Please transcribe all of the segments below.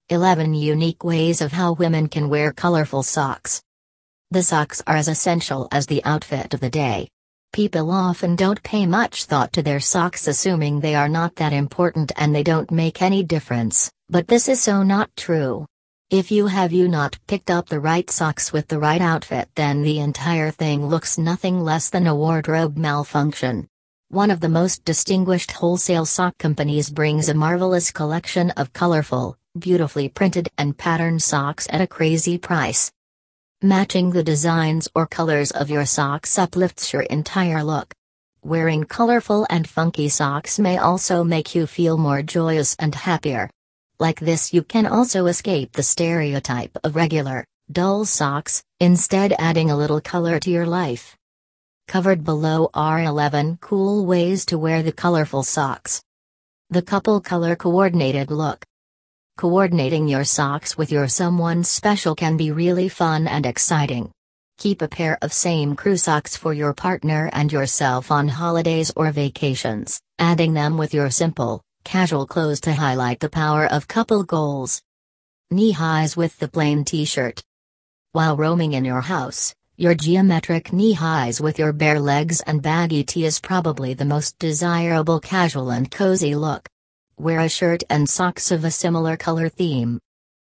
11 Unique Ways of How Women Can Wear Colorful Socks. The socks are as essential as the outfit of the day. People often don't pay much thought to their socks, assuming they are not that important and they don't make any difference, but this is so not true. If you have not picked up the right socks with the right outfit, then the entire thing looks nothing less than a wardrobe malfunction. One of the most distinguished wholesale sock companies brings a marvelous collection of colorful, beautifully printed and patterned socks at a crazy price. Matching the designs or colors of your socks uplifts your entire look. Wearing colorful and funky socks may also make you feel more joyous and happier. Like this, you can also escape the stereotype of regular, dull socks, instead adding a little color to your life. Covered below are 11 cool ways to wear the colorful socks. The couple color coordinated look. Coordinating your socks with your someone special can be really fun and exciting. Keep a pair of same crew socks for your partner and yourself on holidays or vacations, adding them with your simple, casual clothes to highlight the power of couple goals. Knee highs with the plain t-shirt. While roaming in your house, your geometric knee highs with your bare legs and baggy tee is probably the most desirable casual and cozy look. Wear a shirt and socks of a similar color theme.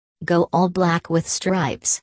Go all black with stripes.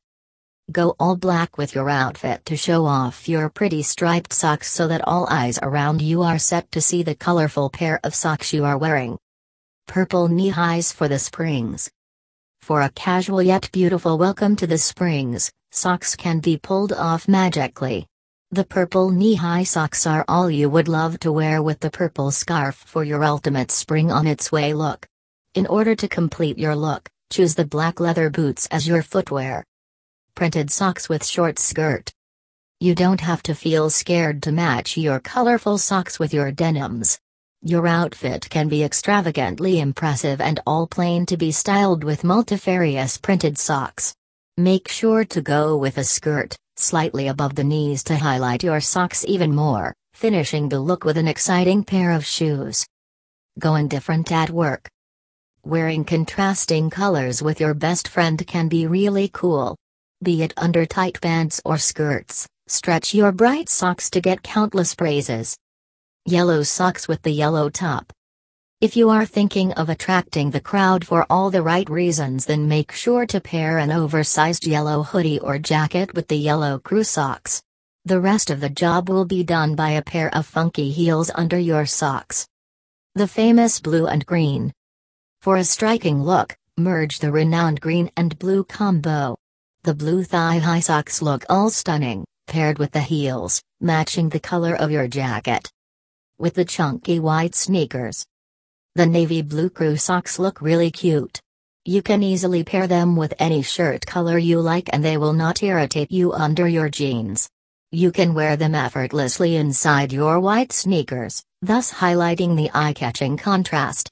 Go all black with your outfit to show off your pretty striped socks so that all eyes around you are set to see the colorful pair of socks you are wearing. Purple knee highs for the springs. For a casual yet beautiful welcome to the springs, socks can be pulled off magically. The purple knee-high socks are all you would love to wear with the purple scarf for your ultimate spring on its way look. In order to complete your look, choose the black leather boots as your footwear. Printed socks with short skirt. You don't have to feel scared to match your colorful socks with your denims. Your outfit can be extravagantly impressive and all plain to be styled with multifarious printed socks. Make sure to go with a skirt slightly above the knees to highlight your socks even more, finishing the look with an exciting pair of shoes. Going different at work. Wearing contrasting colors with your best friend can be really cool. Be it under tight pants or skirts, stretch your bright socks to get countless praises. Yellow socks with the yellow top. If you are thinking of attracting the crowd for all the right reasons, then make sure to pair an oversized yellow hoodie or jacket with the yellow crew socks. The rest of the job will be done by a pair of funky heels under your socks. The famous blue and green. For a striking look, merge the renowned green and blue combo. The blue thigh-high socks look all stunning, paired with the heels, matching the color of your jacket. With the chunky white sneakers. The navy blue crew socks look really cute. You can easily pair them with any shirt color you like and they will not irritate you under your jeans. You can wear them effortlessly inside your white sneakers, thus highlighting the eye-catching contrast.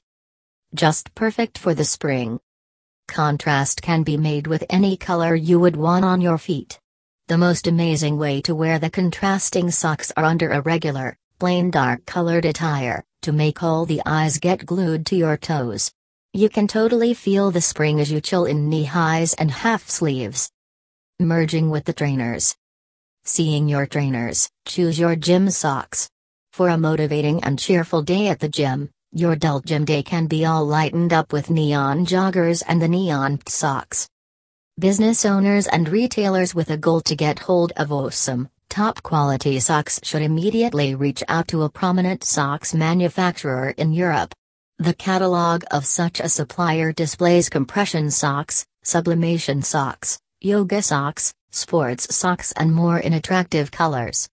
Just perfect for the spring. Contrast can be made with any color you would want on your feet. The most amazing way to wear the contrasting socks are under a regular, plain dark-colored attire, to make all the eyes get glued to your toes. You can totally feel the spring as you chill in knee-highs and half-sleeves. Merging with the trainers. Seeing your trainers, choose your gym socks. For a motivating and cheerful day at the gym, your dull gym day can be all lightened up with neon joggers and the neon socks. Business owners and retailers with a goal to get hold of awesome, top-quality socks should immediately reach out to a prominent socks manufacturer in Europe. The catalog of such a supplier displays compression socks, sublimation socks, yoga socks, sports socks and more in attractive colors.